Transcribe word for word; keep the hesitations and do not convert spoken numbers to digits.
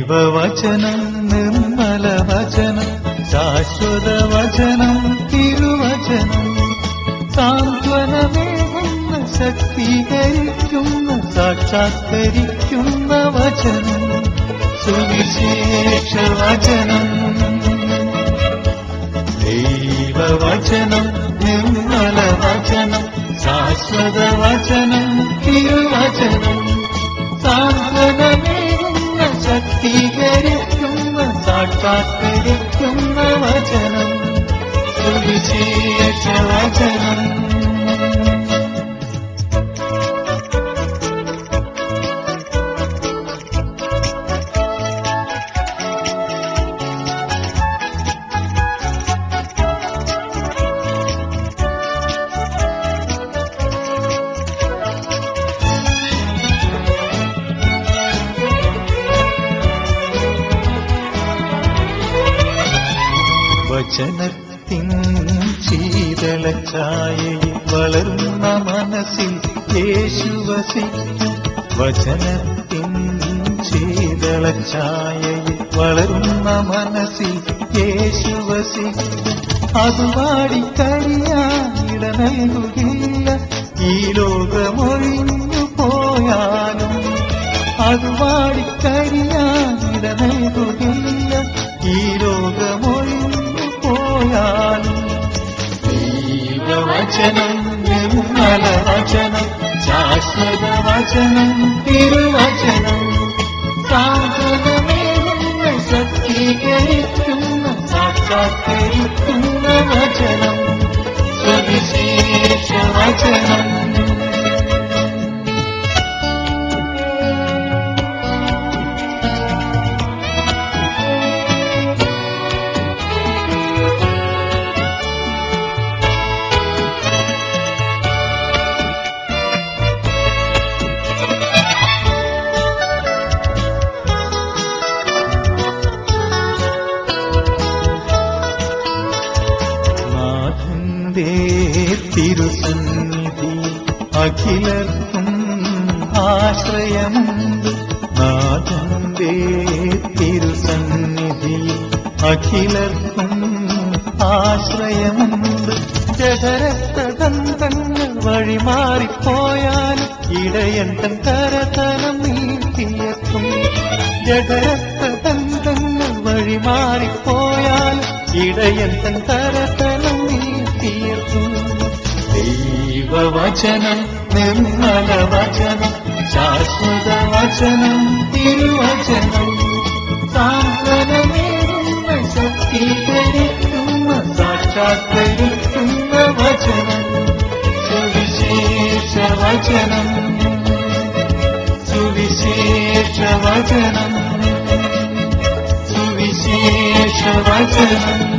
ദൈവവചനം നിർമ്മലവചനം ശാശ്വതവചനം തിരുവചനം സാന്ത്വനമേകുന്ന ശക്തീകരിക്കുന്ന സാക്ഷാത്കരിക്കുന്ന വചനം സുവിശേഷവചനം ദൈവവചനം നിർമ്മലവചനം ശാശ്വതവചനം തിരുവചനം സാന്ത്വനമേകുന്ന ശക്തീകരിക്കുന്ന സാക്ഷാത്കരിക്കുന്ന വചനം സുവിശേഷവചനം വചനത്തിൻ ശീതളഛായയിൽ വളരുന്ന മനസ്സിൽ യേശു വസിക്കും വചനത്തിൻ ശീതളഛായയിൽ വളരുന്ന മനസ്സിൽ യേശു വസിക്കും അത് പാടിക്കരിയാനിട നൽകുകയില്ല ഈ ലോകമൊഴിഞ്ഞു പോയാലും അത് പാടിക്കരിയാനിട നൽകുകയില്ല ഈ ലോകമൊഴിഞ്ഞു പോയാലും ദൈവവചനം നിർമ്മലവചനം ശാശ്വതവചനം തിരുവചനം സാന്ത്വനമേകുന്ന ശക്തീകരിക്കുന്ന സാക്ഷാത്കരിക്കുന്ന വചനം സുവിശേഷവചനം തിരുസന്നിധി അഖിലർക്കും ആശ്രയമുണ്ട് നാഥന്റെ തിരുസന്നിധി അഖിലർക്കും ആശ്രയമുണ്ട് ജഡരക്തദന്തങ്ങൾ വഴിമാറിപ്പോയാൽ ഇടയൻ തൻ കരതലം നീട്ടിയെത്തും ജഡരക്തദന്തങ്ങൾ വഴിമാറിപ്പോയാൽ ഇടയൻ തൻ കരതലം നീട്ടിയെത്തും ദൈവവചനം നിർമ്മലവചനം ശാശ്വതവചനം തിരുവചനം സാന്ത്വനമേകുന്ന ശക്തീകരിക്കുന്ന സാക്ഷാത്കരിക്കുന്ന വചനം സുവിശേഷവചനം സുവിശേഷവചനം സുവിശേഷവചനം